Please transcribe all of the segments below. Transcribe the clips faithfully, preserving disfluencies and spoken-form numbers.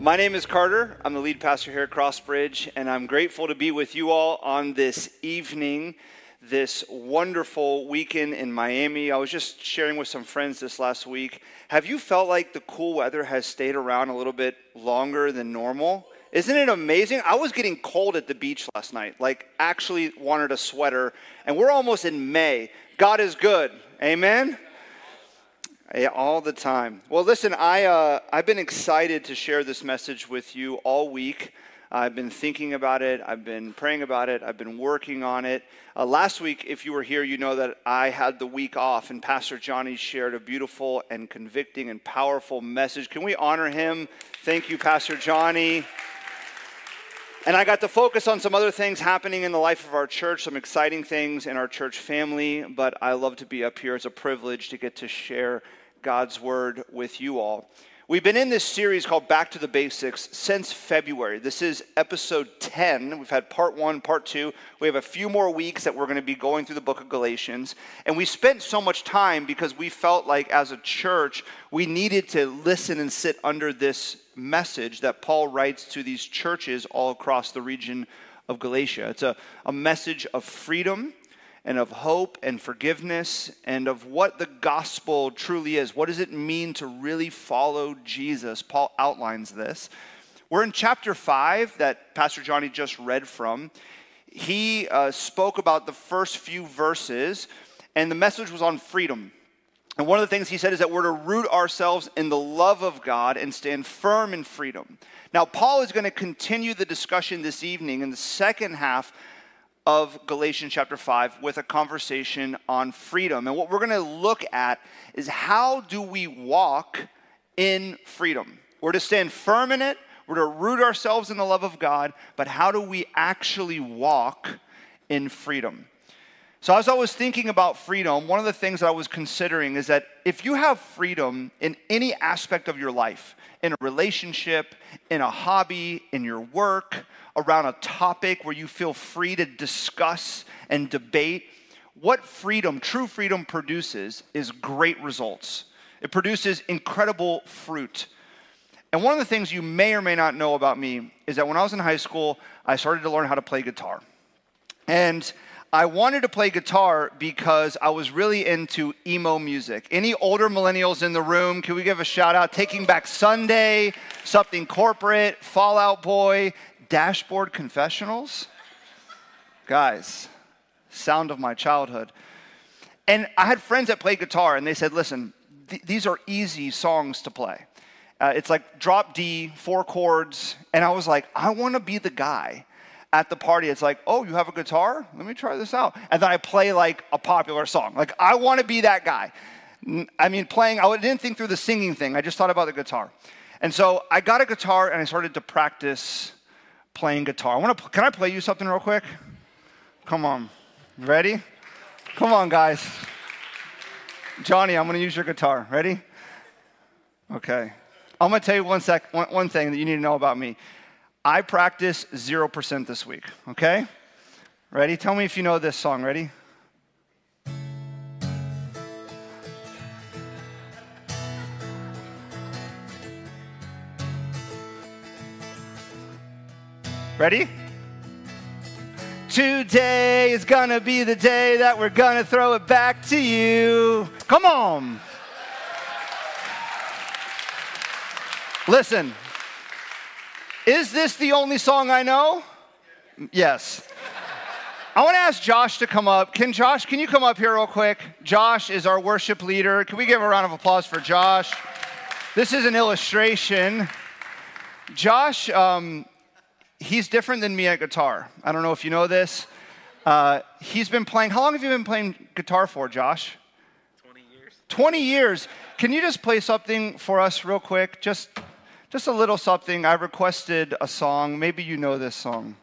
My name is Carter. I'm the lead pastor here at Crossbridge, and I'm grateful to be with you all on this evening, this wonderful weekend in Miami. I was just sharing with some friends this last week. Have you felt like the cool weather has stayed around a little bit longer than normal? Isn't it amazing? I was getting cold at the beach last night, like actually wanted a sweater, and we're almost in May. God is good. Amen? Yeah, all the time. Well, listen, I, uh, I've been excited to share this message with you all week. I've been thinking about it. I've been praying about it. I've been working on it. Uh, last week, if you were here, you know that I had the week off, and Pastor Johnny shared a beautiful and convicting and powerful message. Can we honor him? Thank you, Pastor Johnny. And I got to focus on some other things happening in the life of our church, some exciting things in our church family, but I love to be up here. It's a privilege to get to share God's word with you all. We've been in this series called Back to the Basics since February. This is episode ten. We've had part one, part two. We have a few more weeks that we're going to be going through the book of Galatians. And we spent so much time because we felt like as a church, we needed to listen and sit under this message that Paul writes to these churches all across the region of Galatia. It's a, a message of freedom and of hope and forgiveness and of what the gospel truly is. What does it mean to really follow Jesus? Paul outlines this. We're in chapter five that Pastor Johnny just read from. He uh, spoke about the first few verses, and the message was on freedom. And one of the things he said is that we're to root ourselves in the love of God and stand firm in freedom. Now, Paul is going to continue the discussion this evening in the second half of Galatians chapter five with a conversation on freedom. And what we're going to look at is how do we walk in freedom? We're to stand firm in it. We're to root ourselves in the love of God. But how do we actually walk in freedom? So as I was thinking about freedom, one of the things that I was considering is that if you have freedom in any aspect of your life, in a relationship, in a hobby, in your work, around a topic where you feel free to discuss and debate, what freedom, true freedom produces is great results. It produces incredible fruit. And one of the things you may or may not know about me is that when I was in high school, I started to learn how to play guitar. And I wanted to play guitar because I was really into emo music. Any older millennials in the room, can we give a shout out? Taking Back Sunday, Something Corporate, Fall Out Boy, Dashboard Confessionals. Guys, sound of my childhood. And I had friends that played guitar, and they said, listen, th- these are easy songs to play. Uh, it's like drop D, four chords. And I was like, I want to be the guy at the party. It's like, oh, you have a guitar? Let me try this out. And then I play like a popular song. Like, I want to be that guy. I mean, playing, I didn't think through the singing thing. I just thought about the guitar. And so I got a guitar and I started to practice playing guitar. I want to, can I play you something real quick? Come on. Ready? Come on, guys. Johnny, I'm going to use your guitar. Ready? Okay. I'm going to tell you one sec, one, one thing that you need to know about me. I practice zero percent this week, okay? Ready? Tell me if you know this song. Ready? Ready? Today is gonna be the day that we're gonna throw it back to you. Come on. Listen. Is this the only song I know? Yes. I want to ask Josh to come up. Can Josh, can you come up here real quick? Josh is our worship leader. Can we give a round of applause for Josh? This is an illustration. Josh, um, he's different than me at guitar. I don't know if you know this. Uh, he's been playing, how long have you been playing guitar for, Josh? twenty years. twenty years. Can you just play something for us real quick? Just... Just a little something. I requested a song. Maybe you know this song.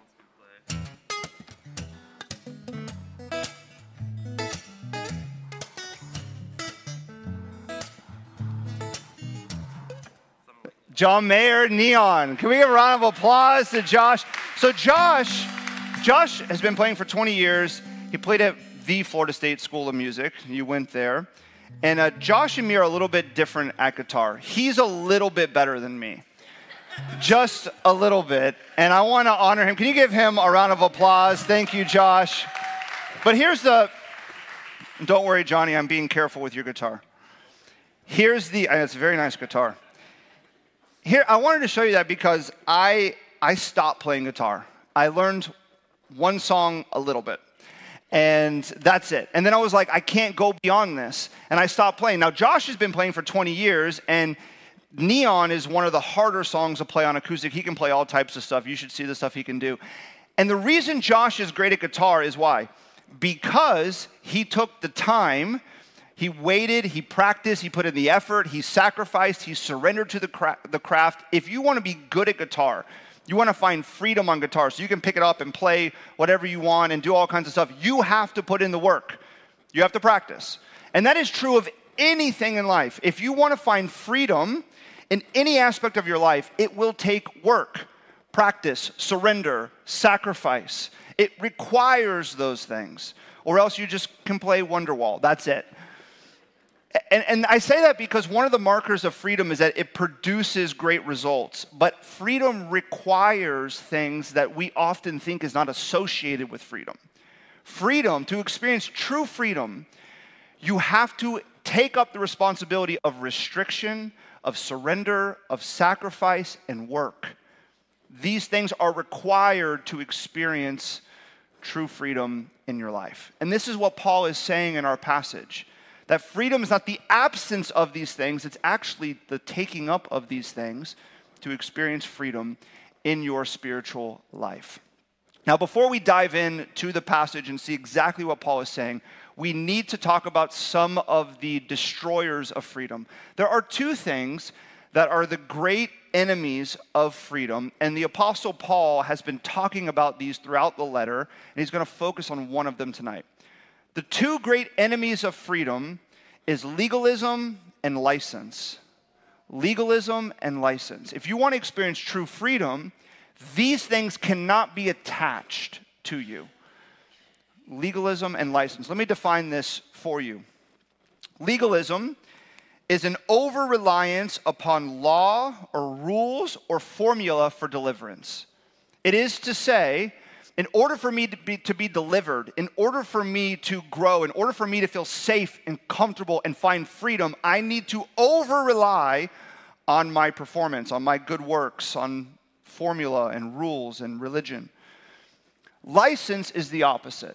John Mayer, Neon. Can we give a round of applause to Josh? So Josh, Josh has been playing for twenty years. He played at the Florida State School of Music. You went there. And uh, Josh and me are a little bit different at guitar. He's a little bit better than me. just a little bit, and I want to honor him. Can you give him a round of applause? Thank you, Josh. But here's the, don't worry, Johnny, I'm being careful with your guitar. Here's the, and it's a very nice guitar. Here, I wanted to show you that because I, I stopped playing guitar. I learned one song a little bit, and that's it. And then I was like, I can't go beyond this, and I stopped playing. Now, Josh has been playing for twenty years, and Neon is one of the harder songs to play on acoustic. He can play all types of stuff. You should see the stuff he can do. And the reason Josh is great at guitar is why? Because he took the time, he waited, he practiced, he put in the effort, he sacrificed, he surrendered to the, cra- the craft. If you want to be good at guitar, you want to find freedom on guitar so you can pick it up and play whatever you want and do all kinds of stuff, you have to put in the work. You have to practice. And that is true of anything in life. If you want to find freedom in any aspect of your life, it will take work, practice, surrender, sacrifice. It requires those things, or else you just can play Wonderwall. That's it. And, and I say that because one of the markers of freedom is that it produces great results. But freedom requires things that we often think is not associated with freedom. Freedom, to experience true freedom, you have to take up the responsibility of restriction, of surrender, of sacrifice, and work. These things are required to experience true freedom in your life. And this is what Paul is saying in our passage, that freedom is not the absence of these things, it's actually the taking up of these things to experience freedom in your spiritual life. Now, before we dive into the passage and see exactly what Paul is saying, we need to talk about some of the destroyers of freedom. There are two things that are the great enemies of freedom, and the Apostle Paul has been talking about these throughout the letter, and he's going to focus on one of them tonight. The two great enemies of freedom is legalism and license. Legalism and license. If you want to experience true freedom, these things cannot be attached to you. Legalism and license. Let me define this for you. Legalism is an over-reliance upon law or rules or formula for deliverance. It is to say, in order for me to be, to be delivered, in order for me to grow, in order for me to feel safe and comfortable and find freedom, I need to over-rely on my performance, on my good works, on formula and rules and religion. License is the opposite.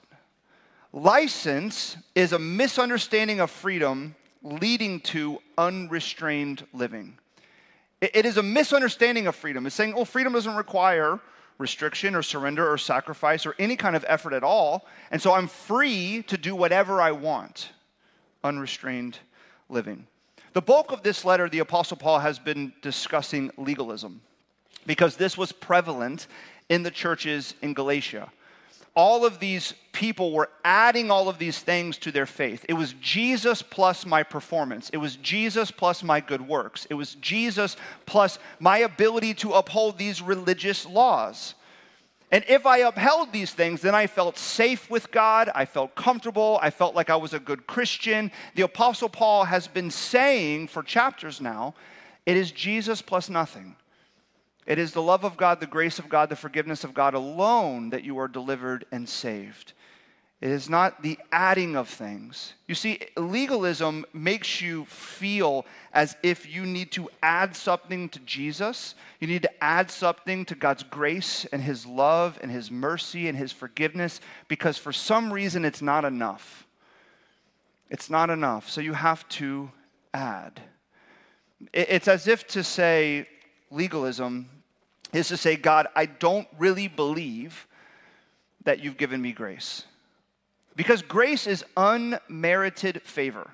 License is a misunderstanding of freedom leading to unrestrained living. It is a misunderstanding of freedom. It's saying, oh, freedom doesn't require restriction or surrender or sacrifice or any kind of effort at all, and so I'm free to do whatever I want. Unrestrained living. The bulk of this letter, the Apostle Paul has been discussing legalism because this was prevalent in the churches in Galatia. All of these people were adding all of these things to their faith. It was Jesus plus my performance. It was Jesus plus my good works. It was Jesus plus my ability to uphold these religious laws. And if I upheld these things, then I felt safe with God. I felt comfortable. I felt like I was a good Christian. The Apostle Paul has been saying for chapters now, it is Jesus plus nothing. It is the love of God, the grace of God, the forgiveness of God alone that you are delivered and saved. It is not the adding of things. You see, legalism makes you feel as if you need to add something to Jesus. You need to add something to God's grace and His love and His mercy and His forgiveness because for some reason it's not enough. It's not enough, so you have to add. It's as if to say legalism is to say, God, I don't really believe that you've given me grace. Because grace is unmerited favor.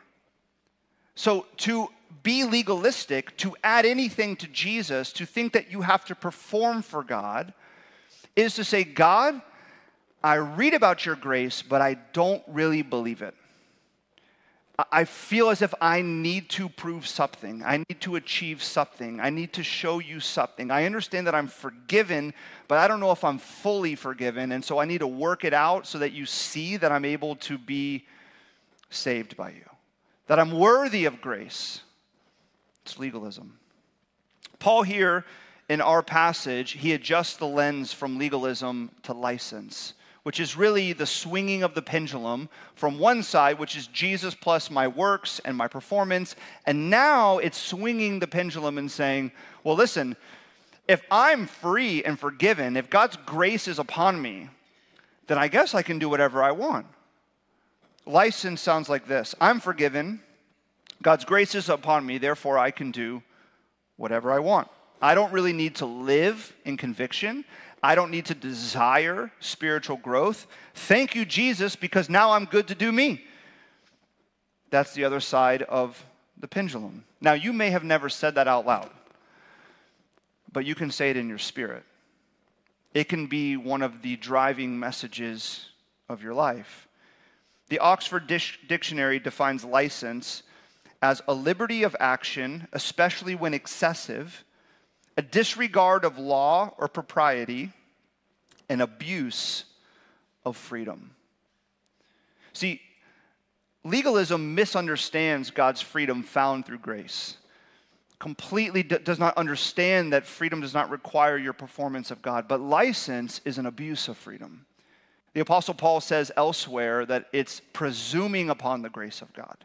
So to be legalistic, to add anything to Jesus, to think that you have to perform for God, is to say, God, I read about your grace, but I don't really believe it. I feel as if I need to prove something. I need to achieve something. I need to show you something. I understand that I'm forgiven, but I don't know if I'm fully forgiven, and so I need to work it out so that you see that I'm able to be saved by you, that I'm worthy of grace. It's legalism. Paul here in our passage, he adjusts the lens from legalism to license, which is really the swinging of the pendulum from one side, which is Jesus plus my works and my performance, and now it's swinging the pendulum and saying, well, listen, if I'm free and forgiven, if God's grace is upon me, then I guess I can do whatever I want. License sounds like this. I'm forgiven. God's grace is upon me, therefore I can do whatever I want. I don't really need to live in conviction. I don't need to desire spiritual growth. Thank you, Jesus, because now I'm good to do me. That's the other side of the pendulum. Now, you may have never said that out loud, but you can say it in your spirit. It can be one of the driving messages of your life. The Oxford Dictionary defines license as a liberty of action, especially when excessive, a disregard of law or propriety, an abuse of freedom. See, legalism misunderstands God's freedom found through grace. Completely d- does not understand that freedom does not require your performance of God, but license is an abuse of freedom. The Apostle Paul says elsewhere that it's presuming upon the grace of God.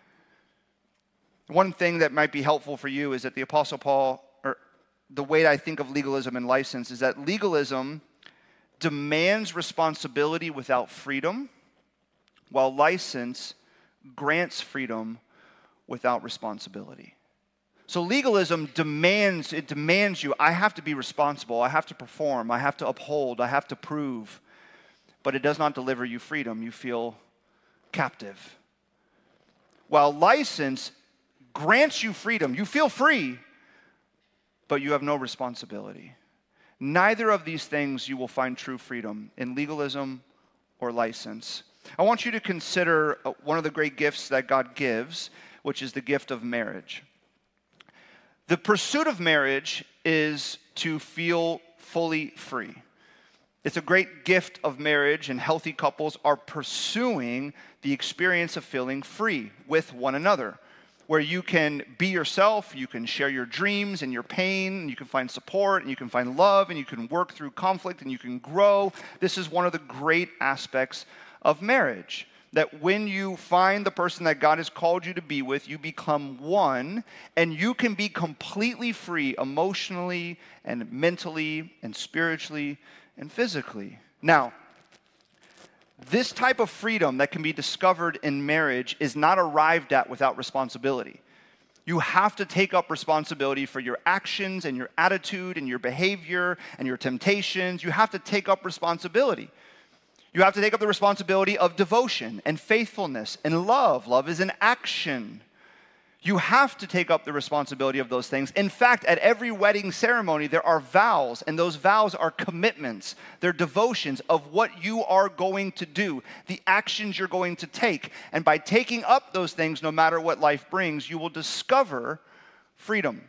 One thing that might be helpful for you is that the Apostle Paul, or the way I think of legalism and license, is that legalism demands responsibility without freedom, while license grants freedom without responsibility. So legalism demands, it demands you, I have to be responsible, I have to perform, I have to uphold, I have to prove. But it does not deliver you freedom. You feel captive. While license grants you freedom. You feel free, but you have no responsibility. Neither of these things you will find true freedom in legalism or license. I want you to consider one of the great gifts that God gives, which is the gift of marriage. The pursuit of marriage is to feel fully free. It's a great gift of marriage, and healthy couples are pursuing the experience of feeling free with one another, where you can be yourself, you can share your dreams and your pain, and you can find support, and you can find love, and you can work through conflict, and you can grow. This is one of the great aspects of marriage, that when you find the person that God has called you to be with, you become one, and you can be completely free emotionally and mentally and spiritually and physically. Now, this type of freedom that can be discovered in marriage is not arrived at without responsibility. You have to take up responsibility for your actions and your attitude and your behavior and your temptations. You have to take up responsibility. You have to take up the responsibility of devotion and faithfulness and love. Love is an action. You have to take up the responsibility of those things. In fact, at every wedding ceremony, there are vows, and those vows are commitments. They're devotions of what you are going to do, the actions you're going to take. And by taking up those things, no matter what life brings, you will discover freedom.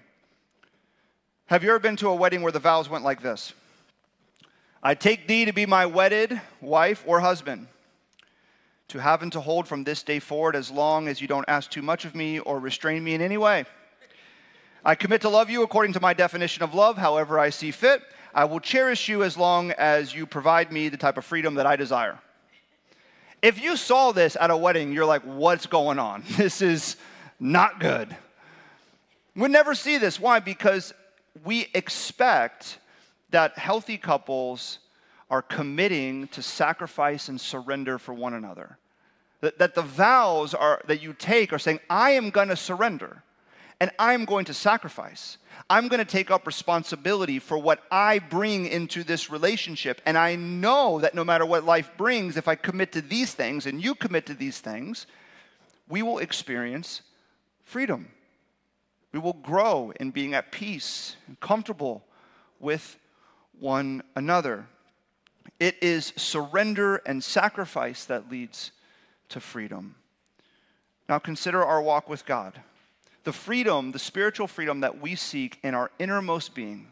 Have you ever been to a wedding where the vows went like this? I take thee to be my wedded wife or husband, to have and to hold from this day forward, as long as you don't ask too much of me or restrain me in any way. I commit to love you according to my definition of love, however I see fit. I will cherish you as long as you provide me the type of freedom that I desire. If you saw this at a wedding, you're like, what's going on? This is not good. We'd never see this. Why? Because we expect that healthy couples are committing to sacrifice and surrender for one another. That, that the vows are that you take are saying, I am going to surrender, and I am going to sacrifice. I'm going to take up responsibility for what I bring into this relationship, and I know that no matter what life brings, if I commit to these things and you commit to these things, we will experience freedom. We will grow in being at peace and comfortable with one another. It is surrender and sacrifice that leads to freedom. Now consider our walk with God. The freedom, the spiritual freedom that we seek in our innermost being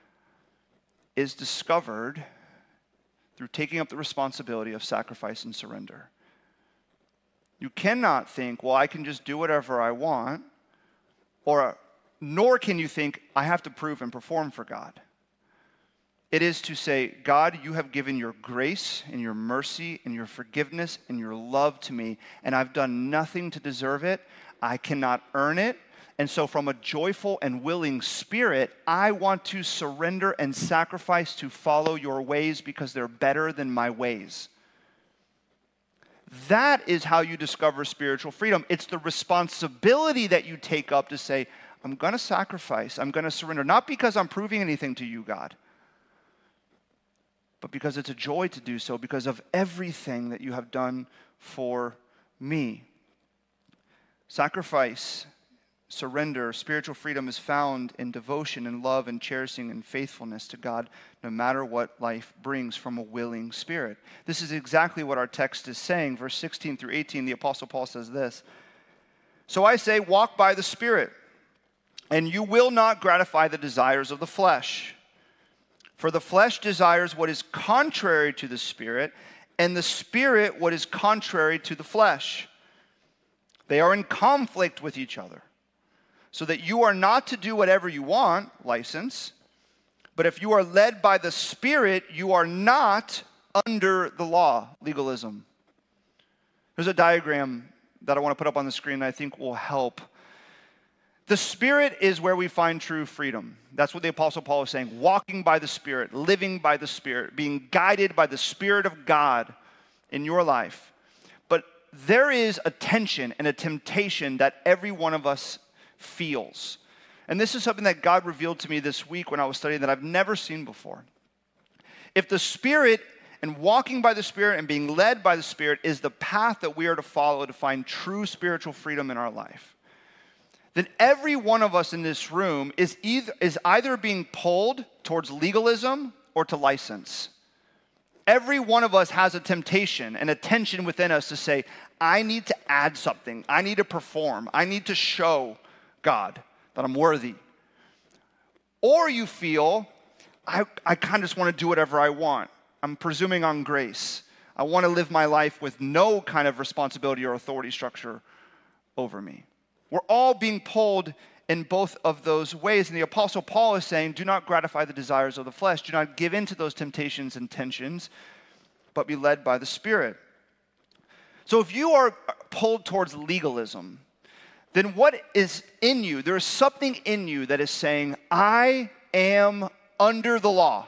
is discovered through taking up the responsibility of sacrifice and surrender. You cannot think, well, I can just do whatever I want, or nor can you think, I have to prove and perform for God. It is to say, God, you have given your grace and your mercy and your forgiveness and your love to me, and I've done nothing to deserve it. I cannot earn it. And so from a joyful and willing spirit, I want to surrender and sacrifice to follow your ways because they're better than my ways. That is how you discover spiritual freedom. It's the responsibility that you take up to say, I'm going to sacrifice, I'm going to surrender, not because I'm proving anything to you, God, but because it's a joy to do so because of everything that you have done for me. Sacrifice, surrender, spiritual freedom is found in devotion and love and cherishing and faithfulness to God, no matter what life brings, from a willing spirit. This is exactly what our text is saying. Verse sixteen through eighteen, the Apostle Paul says this. So I say, walk by the Spirit, and you will not gratify the desires of the flesh. For the flesh desires what is contrary to the Spirit, and the Spirit what is contrary to the flesh. They are in conflict with each other, so that you are not to do whatever you want, license, but if you are led by the Spirit, you are not under the law, legalism. There's a diagram that I want to put up on the screen that I think will help. The Spirit is where we find true freedom. That's what the Apostle Paul is saying. Walking by the Spirit, living by the Spirit, being guided by the Spirit of God in your life. But there is a tension and a temptation that every one of us feels. And this is something that God revealed to me this week when I was studying that I've never seen before. If the Spirit and walking by the Spirit and being led by the Spirit is the path that we are to follow to find true spiritual freedom in our life, then every one of us in this room is either, is either being pulled towards legalism or to license. Every one of us has a temptation and a tension within us to say, I need to add something. I need to perform. I need to show God that I'm worthy. Or you feel, I, I kind of just want to do whatever I want. I'm presuming on grace. I want to live my life with no kind of responsibility or authority structure over me. We're all being pulled in both of those ways. And the Apostle Paul is saying, do not gratify the desires of the flesh. Do not give in to those temptations and tensions, but be led by the Spirit. So if you are pulled towards legalism, then what is in you? There is something in you that is saying, I am under the law.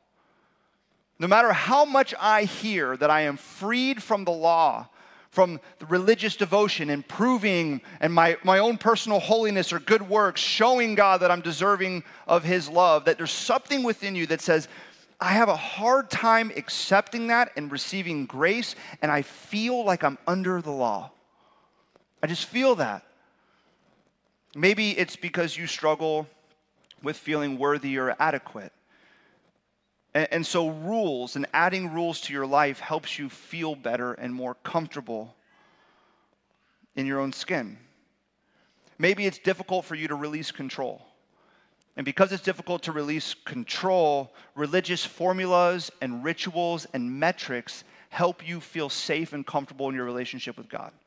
No matter how much I hear that I am freed from the law, from the religious devotion and proving and my, my own personal holiness or good works, showing God that I'm deserving of His love, that there's something within you that says, I have a hard time accepting that and receiving grace, and I feel like I'm under the law. I just feel that. Maybe it's because you struggle with feeling worthy or adequate. And, and so rules and adding rules to your life helps you feel better and more comfortable in your own skin. Maybe it's difficult for you to release control. And because it's difficult to release control, religious formulas and rituals and metrics help you feel safe and comfortable in your relationship with God.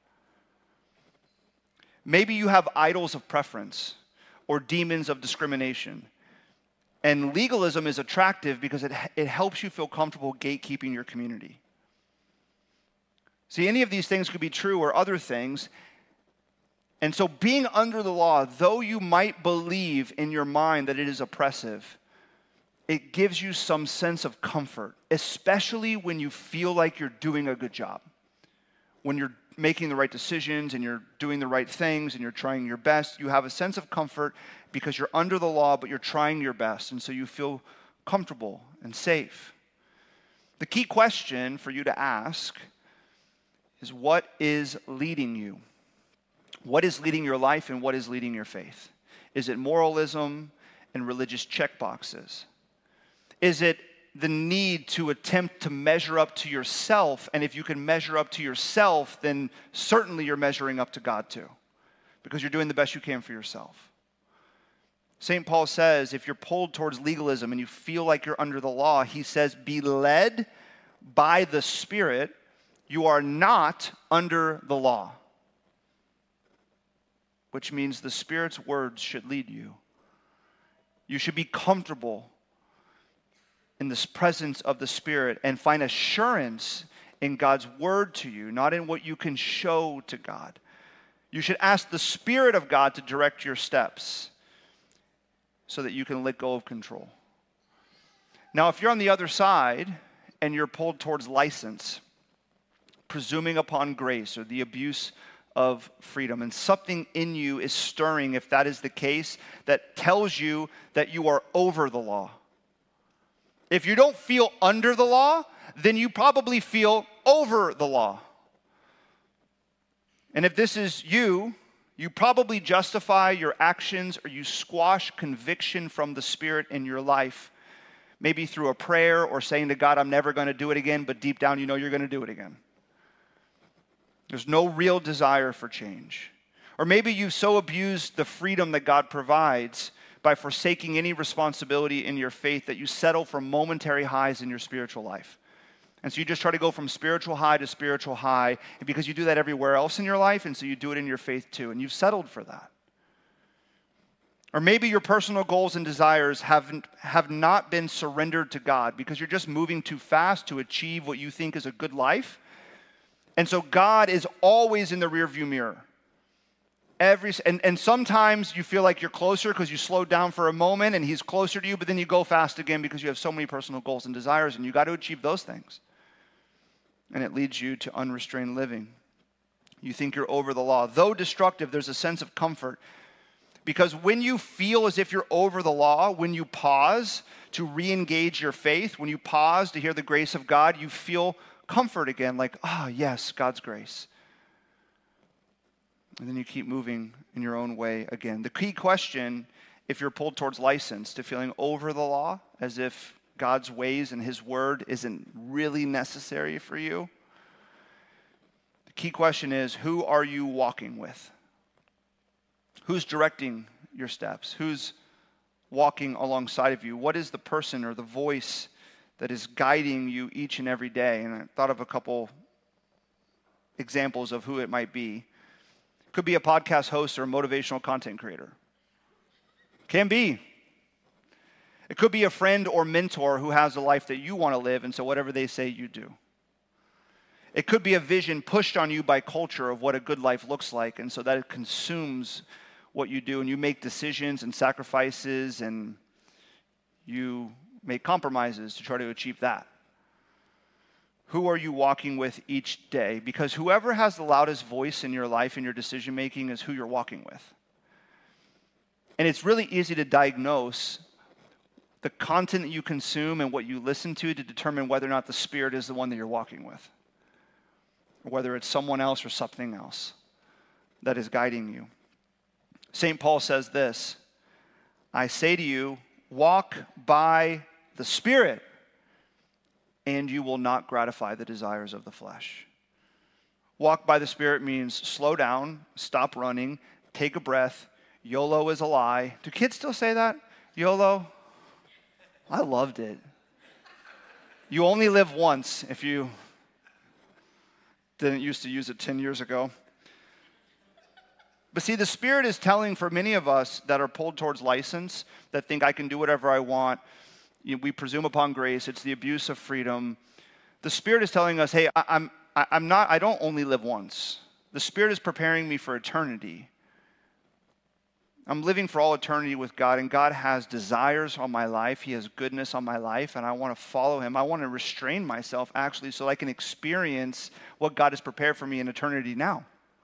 Maybe you have idols of preference or demons of discrimination. And legalism is attractive because it, it helps you feel comfortable gatekeeping your community. See, any of these things could be true or other things. And so being under the law, though you might believe in your mind that it is oppressive, it gives you some sense of comfort, especially when you feel like you're doing a good job. When you're making the right decisions and you're doing the right things and you're trying your best, you have a sense of comfort because you're under the law, but you're trying your best, and so you feel comfortable and safe. The key question for you to ask is, what is leading you? What is leading your life and what is leading your faith? Is it moralism and religious checkboxes? Is it the need to attempt to measure up to yourself? And if you can measure up to yourself, then certainly you're measuring up to God too, because you're doing the best you can for yourself. Saint Paul says, if you're pulled towards legalism and you feel like you're under the law, he says, be led by the Spirit. You are not under the law. which means the Spirit's words should lead you. You should be comfortable in this presence of the Spirit and find assurance in God's word to you, not in what you can show to God. You should ask the Spirit of God to direct your steps so that you can let go of control. Now, if you're on the other side and you're pulled towards license, presuming upon grace, or the abuse of freedom, and something in you is stirring, if that is the case, that tells you that you are over the law. If you don't feel under the law, then you probably feel over the law. And if this is you, you probably justify your actions or you squash conviction from the Spirit in your life, maybe through a prayer or saying to God, I'm never going to do it again, but deep down you know you're going to do it again. There's no real desire for change. Or maybe you've so abused the freedom that God provides by forsaking any responsibility in your faith that you settle for momentary highs in your spiritual life. And so you just try to go from spiritual high to spiritual high, and because you do that everywhere else in your life, and so you do it in your faith too, and you've settled for that. Or maybe your personal goals and desires haven't, have not been surrendered to God because you're just moving too fast to achieve what you think is a good life. And so God is always in the rearview mirror. Every, and, and sometimes you feel like you're closer because you slowed down for a moment and he's closer to you, but then you go fast again because you have so many personal goals and desires and you got to achieve those things. And it leads you to unrestrained living. You think you're over the law. Though destructive, there's a sense of comfort. Because when you feel as if you're over the law, when you pause to re-engage your faith, when you pause to hear the grace of God, you feel comfort again, like, ah, oh, yes, God's grace. And then you keep moving in your own way again. The key question, if you're pulled towards license, to feeling over the law, as if God's ways and his word isn't really necessary for you, the key question is, who are you walking with? Who's directing your steps? Who's walking alongside of you? What is the person or the voice that is guiding you each and every day? And I thought of a couple examples of who it might be. Could be a podcast host or a motivational content creator. Can be. It could be a friend or mentor who has a life that you want to live, and so whatever they say, you do. It could be a vision pushed on you by culture of what a good life looks like, and so that it consumes what you do, and you make decisions and sacrifices, and you make compromises to try to achieve that. Who are you walking with each day? Because whoever has the loudest voice in your life and your decision making is who you're walking with. And it's really easy to diagnose the content that you consume and what you listen to to determine whether or not the Spirit is the one that you're walking with, or whether it's someone else or something else that is guiding you. Saint Paul says this, I say to you, walk by the Spirit, and you will not gratify the desires of the flesh. Walk by the Spirit means slow down, stop running, take a breath. YOLO is a lie. Do kids still say that? YOLO? I loved it. You only live once if you didn't used to use it ten years ago. But see, the Spirit is telling for many of us that are pulled towards license, that think I can do whatever I want. You know, we presume upon grace. It's the abuse of freedom. The Spirit is telling us, hey, I, I'm, I, I'm not, I don't only live once. The Spirit is preparing me for eternity. I'm living for all eternity with God, and God has desires on my life. He has goodness on my life, and I want to follow him. I want to restrain myself, actually, so I can experience what God has prepared for me in eternity now.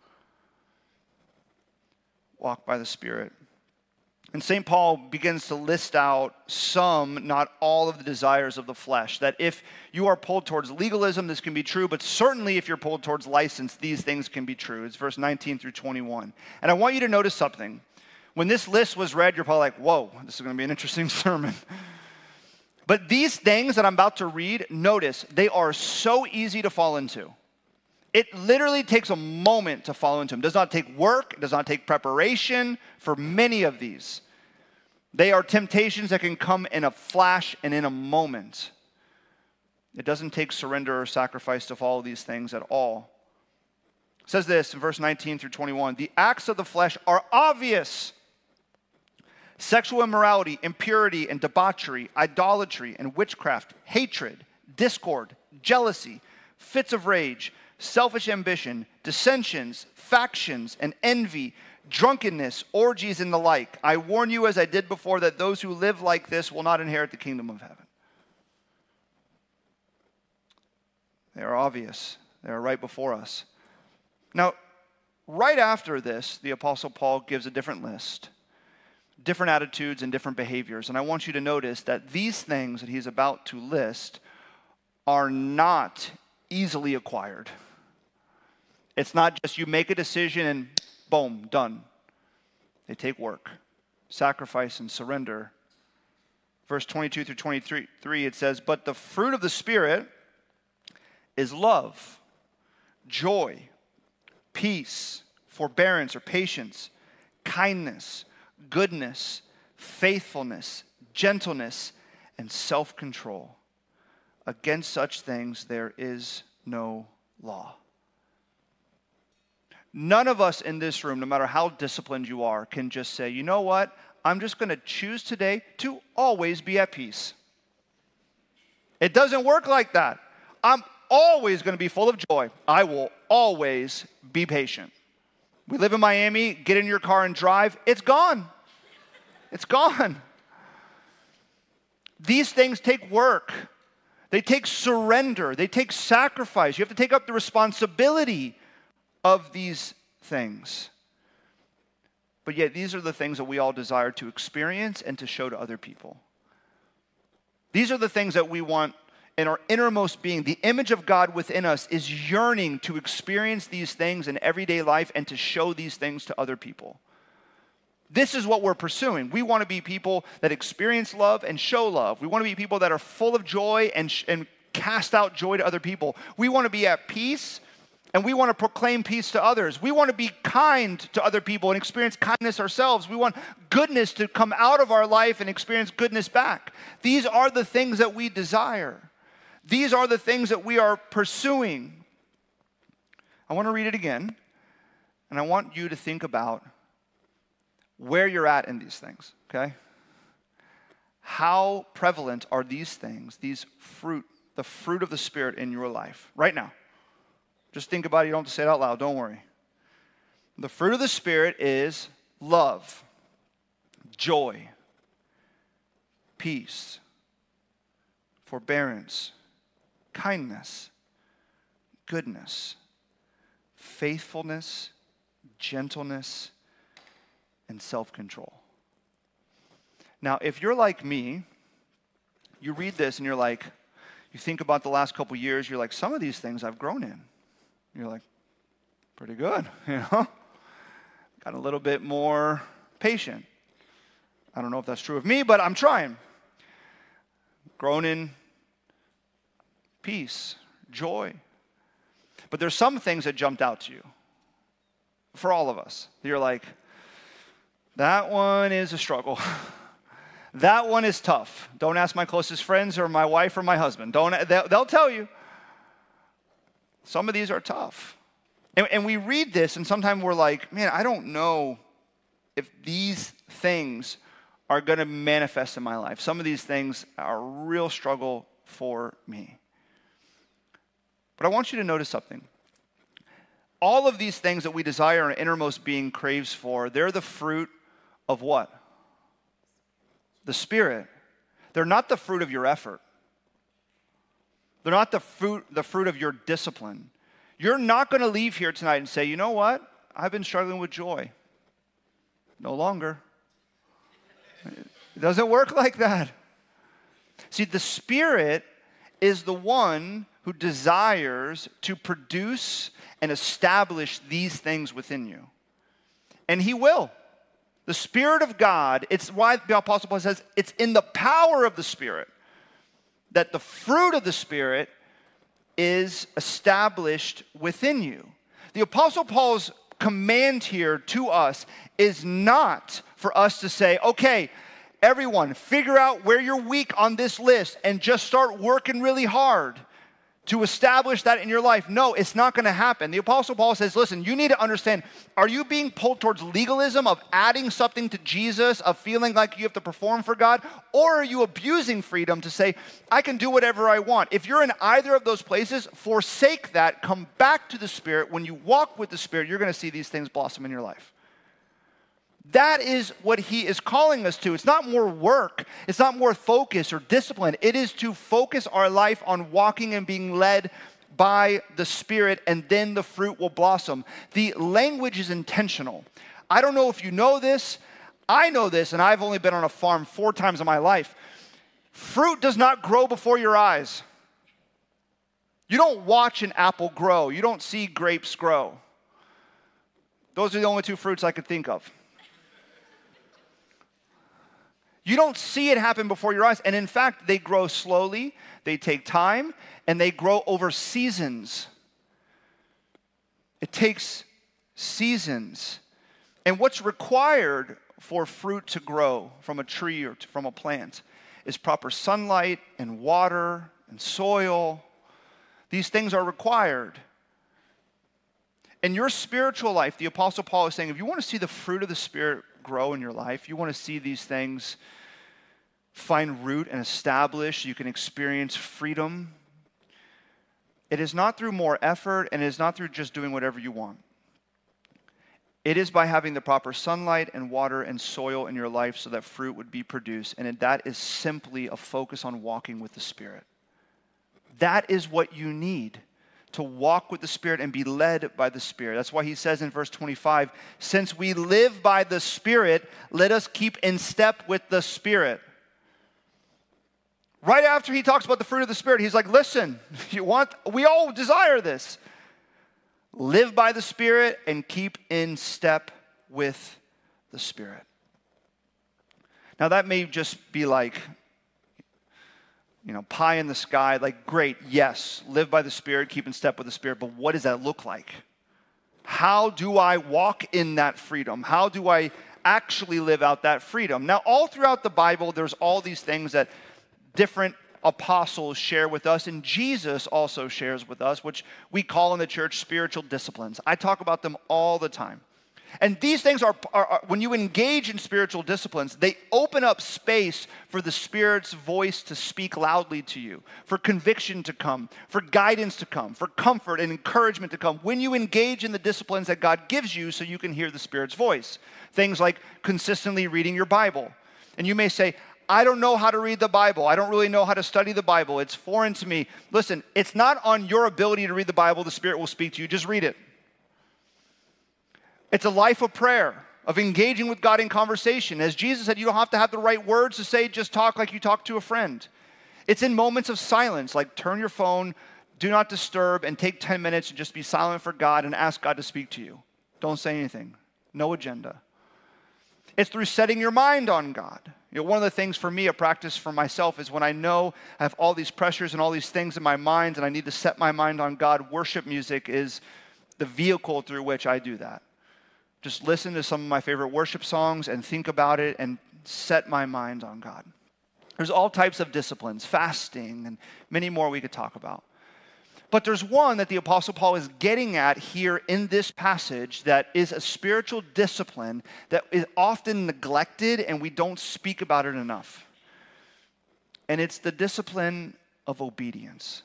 Walk by the Spirit. And Saint Paul begins to list out some, not all of the desires of the flesh. That if you are pulled towards legalism, this can be true, but certainly if you're pulled towards license, these things can be true. It's verse nineteen through twenty-one. And I want you to notice something. When this list was read, you're probably like, whoa, this is going to be an interesting sermon. But these things that I'm about to read, notice, they are so easy to fall into. It literally takes a moment to fall into them. It does not take work. It does not take preparation for many of these. They are temptations that can come in a flash and in a moment. It doesn't take surrender or sacrifice to follow these things at all. It says this in verse nineteen through twenty-one. The acts of the flesh are obvious. Sexual immorality, impurity and debauchery, idolatry and witchcraft, hatred, discord, jealousy, fits of rage, selfish ambition, dissensions, factions, and envy, drunkenness, orgies, and the like. I warn you, as I did before, that those who live like this will not inherit the kingdom of heaven. They are obvious. They are right before us. Now, right after this, the Apostle Paul gives a different list, different attitudes and different behaviors. And I want you to notice that these things that he's about to list are not easily acquired. It's not just you make a decision and boom, done. They take work, sacrifice, and surrender. Verse twenty-two through twenty-three, it says, but the fruit of the Spirit is love, joy, peace, forbearance or patience, kindness, goodness, faithfulness, gentleness, and self-control. Against such things there is no law. None of us in this room, no matter how disciplined you are, can just say, you know what? I'm just going to choose today to always be at peace. It doesn't work like that. I'm always going to be full of joy. I will always be patient. We live in Miami, get in your car and drive, it's gone. It's gone. These things take work. They take surrender. They take sacrifice. You have to take up the responsibility of these things. But yet these are the things that we all desire to experience and to show to other people. These are the things that we want in our innermost being. The image of God within us is yearning to experience these things in everyday life and to show these things to other people. This is what we're pursuing. We want to be people that experience love and show love. We want to be people that are full of joy and, sh- and cast out joy to other people. We want to be at peace, and we want to proclaim peace to others. We want to be kind to other people and experience kindness ourselves. We want goodness to come out of our life and experience goodness back. These are the things that we desire. These are the things that we are pursuing. I want to read it again, and I want you to think about where you're at in these things, okay? How prevalent are these things, these fruit, the fruit of the Spirit in your life right now? Just think about it. You don't have to say it out loud. Don't worry. The fruit of the Spirit is love, joy, peace, forbearance, kindness, goodness, faithfulness, gentleness, and self-control. Now, if you're like me, you read this and you're like, you think about the last couple years, you're like, some of these things I've grown in. You're like, pretty good, you know? Got a little bit more patient. I don't know if that's true of me, but I'm trying. Grown in peace, joy. But there's some things that jumped out to you. For all of us. You're like, that one is a struggle. That one is tough. Don't ask my closest friends or my wife or my husband. Don't. They'll, they'll tell you. Some of these are tough. And, and we read this, and sometimes we're like, man, I don't know if these things are going to manifest in my life. Some of these things are a real struggle for me. But I want you to notice something. All of these things that we desire our innermost being craves for, they're the fruit of what? The Spirit. They're not the fruit of your effort. They're not the fruit, the fruit of your discipline. You're not going to leave here tonight and say, you know what? I've been struggling with joy. No longer. It doesn't work like that. See, the Spirit is the one who desires to produce and establish these things within you. And He will. The Spirit of God, it's why the Apostle Paul says it's in the power of the Spirit that the fruit of the Spirit is established within you. The Apostle Paul's command here to us is not for us to say, okay, everyone, figure out where you're weak on this list and just start working really hard. to establish that in your life. No, it's not going to happen. The Apostle Paul says, listen, you need to understand, are you being pulled towards legalism of adding something to Jesus, of feeling like you have to perform for God? Or are you abusing freedom to say, I can do whatever I want? If you're in either of those places, forsake that, come back to the Spirit. When you walk with the Spirit, you're going to see these things blossom in your life. That is what he is calling us to. It's not more work. It's not more focus or discipline. It is to focus our life on walking and being led by the Spirit, and then the fruit will blossom. The language is intentional. I don't know if you know this. I know this, and I've only been on a farm four times in my life. Fruit does not grow before your eyes. You don't watch an apple grow. You don't see grapes grow. Those are the only two fruits I could think of. You don't see it happen before your eyes. And in fact, they grow slowly, they take time, and they grow over seasons. It takes seasons. And what's required for fruit to grow from a tree or to, from a plant is proper sunlight and water and soil. These things are required. In your spiritual life, the Apostle Paul is saying, if you want to see the fruit of the Spirit grow in your life, you want to see these things find root and establish, you can experience freedom. It is not through more effort, and it is not through just doing whatever you want. It is by having the proper sunlight and water and soil in your life so that fruit would be produced, and that is simply a focus on walking with the Spirit. That is what you need, to walk with the Spirit and be led by the Spirit. That's why he says in verse twenty-five, since we live by the Spirit, let us keep in step with the Spirit. Right after he talks about the fruit of the Spirit, he's like, listen, you want, we all desire this. Live by the Spirit and keep in step with the Spirit. Now that may just be like, you know, pie in the sky, like, great, yes, live by the Spirit, keep in step with the Spirit, but what does that look like? How do I walk in that freedom? How do I actually live out that freedom? Now, all throughout the Bible, there's all these things that different apostles share with us, and Jesus also shares with us, which we call in the church spiritual disciplines. I talk about them all the time. And these things are, are, are, when you engage in spiritual disciplines, they open up space for the Spirit's voice to speak loudly to you, for conviction to come, for guidance to come, for comfort and encouragement to come. When you engage in the disciplines that God gives you so you can hear the Spirit's voice. Things like consistently reading your Bible. And you may say, I don't know how to read the Bible. I don't really know how to study the Bible. It's foreign to me. Listen, it's not on your ability to read the Bible. The Spirit will speak to you. Just read it. It's a life of prayer, of engaging with God in conversation. As Jesus said, you don't have to have the right words to say, just talk like you talk to a friend. It's in moments of silence, like turn your phone, do not disturb, and take ten minutes and just be silent for God and ask God to speak to you. Don't say anything. No agenda. It's through setting your mind on God. You know, one of the things for me, a practice for myself, is when I know I have all these pressures and all these things in my mind and I need to set my mind on God, worship music is the vehicle through which I do that. Just listen to some of my favorite worship songs and think about it and set my mind on God. There's all types of disciplines, fasting, and many more we could talk about. But there's one that the Apostle Paul is getting at here in this passage that is a spiritual discipline that is often neglected and we don't speak about it enough. And it's the discipline of obedience.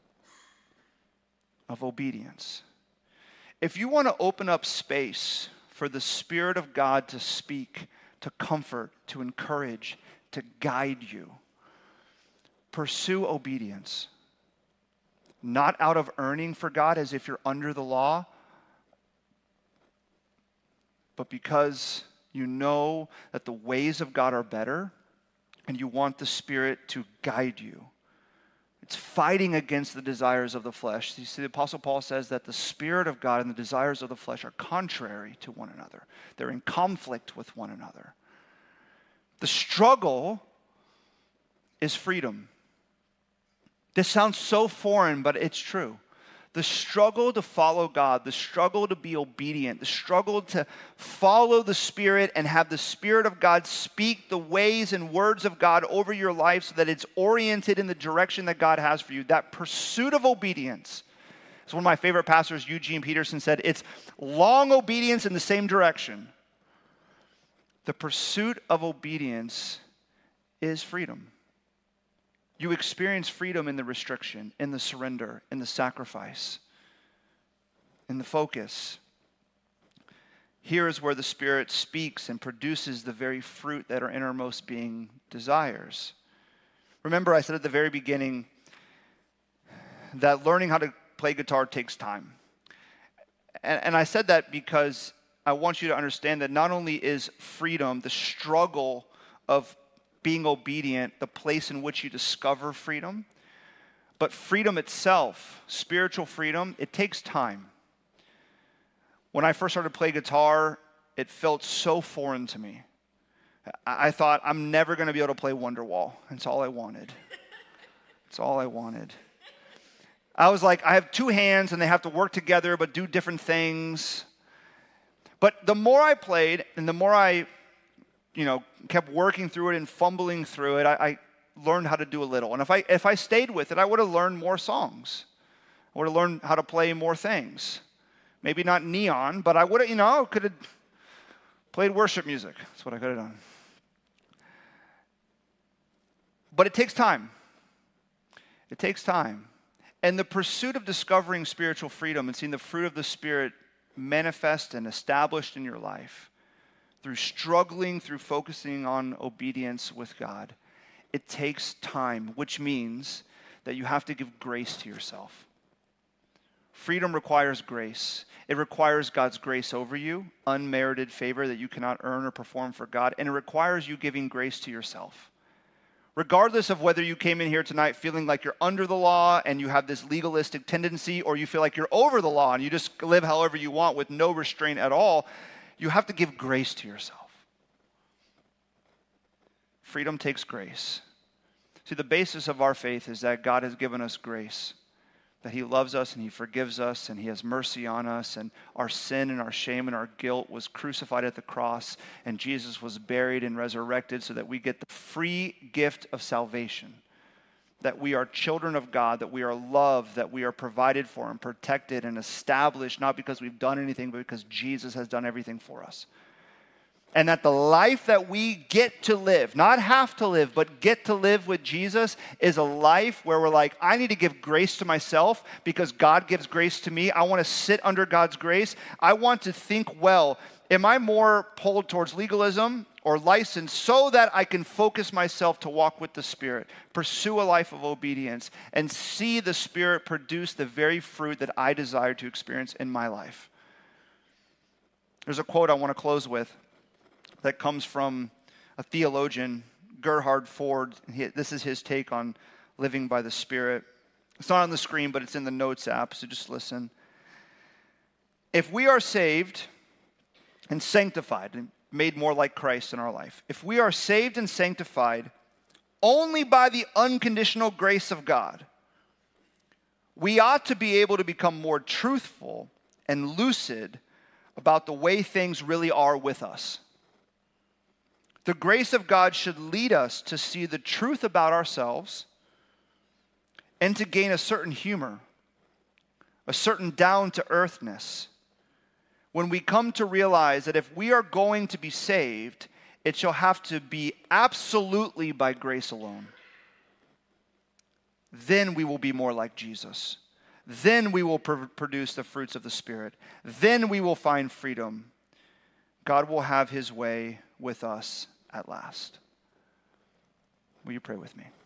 Of obedience. If you want to open up space for the Spirit of God to speak, to comfort, to encourage, to guide you, pursue obedience. Not out of earning for God as if you're under the law, but because you know that the ways of God are better and you want the Spirit to guide you. It's fighting against the desires of the flesh. You see, the Apostle Paul says that the Spirit of God and the desires of the flesh are contrary to one another. They're in conflict with one another. The struggle is freedom. This sounds so foreign, but it's true. The struggle to follow God, the struggle to be obedient, the struggle to follow the Spirit and have the Spirit of God speak the ways and words of God over your life so that it's oriented in the direction that God has for you. That pursuit of obedience. As one of my favorite pastors, Eugene Peterson, said, it's long obedience in the same direction. The pursuit of obedience is freedom. You experience freedom in the restriction, in the surrender, in the sacrifice, in the focus. Here is where the Spirit speaks and produces the very fruit that our innermost being desires. Remember, I said at the very beginning that learning how to play guitar takes time. And, and I said that because I want you to understand that not only is freedom, the struggle of being obedient, the place in which you discover freedom, but freedom itself, spiritual freedom, it takes time. When I first started to play guitar, it felt so foreign to me. I, I thought, I'm never going to be able to play Wonderwall. That's all I wanted. That's all I wanted. I was like, I have two hands and they have to work together but do different things. But the more I played and the more I you know, kept working through it and fumbling through it, I, I learned how to do a little. And if I if I stayed with it, I would have learned more songs. I would have learned how to play more things. Maybe not Neon, but I would have, you know, could have played worship music. That's what I could have done. But it takes time. It takes time. And the pursuit of discovering spiritual freedom and seeing the fruit of the Spirit manifest and established in your life through struggling, through focusing on obedience with God, it takes time, which means that you have to give grace to yourself. Freedom requires grace. It requires God's grace over you, unmerited favor that you cannot earn or perform for God, and it requires you giving grace to yourself. Regardless of whether you came in here tonight feeling like you're under the law and you have this legalistic tendency, or you feel like you're over the law and you just live however you want with no restraint at all, you have to give grace to yourself. Freedom takes grace. See, the basis of our faith is that God has given us grace, that He loves us and He forgives us and He has mercy on us, and our sin and our shame and our guilt was crucified at the cross, and Jesus was buried and resurrected so that we get the free gift of salvation, that we are children of God, that we are loved, that we are provided for and protected and established, not because we've done anything, but because Jesus has done everything for us. And that the life that we get to live, not have to live, but get to live with Jesus, is a life where we're like, I need to give grace to myself because God gives grace to me. I want to sit under God's grace. I want to think well. Am I more pulled towards legalism or license so that I can focus myself to walk with the Spirit, pursue a life of obedience, and see the Spirit produce the very fruit that I desire to experience in my life? There's a quote I want to close with that comes from a theologian, Gerhard Ford. He, this is his take on living by the Spirit. It's not on the screen, but it's in the notes app, so just listen. If we are saved and sanctified and made more like Christ in our life, if we are saved and sanctified only by the unconditional grace of God, we ought to be able to become more truthful and lucid about the way things really are with us. The grace of God should lead us to see the truth about ourselves and to gain a certain humor, a certain down-to-earthness, when we come to realize that if we are going to be saved, it shall have to be absolutely by grace alone. Then we will be more like Jesus. Then we will pr- produce the fruits of the Spirit. Then we will find freedom. God will have His way with us at last. Will you pray with me?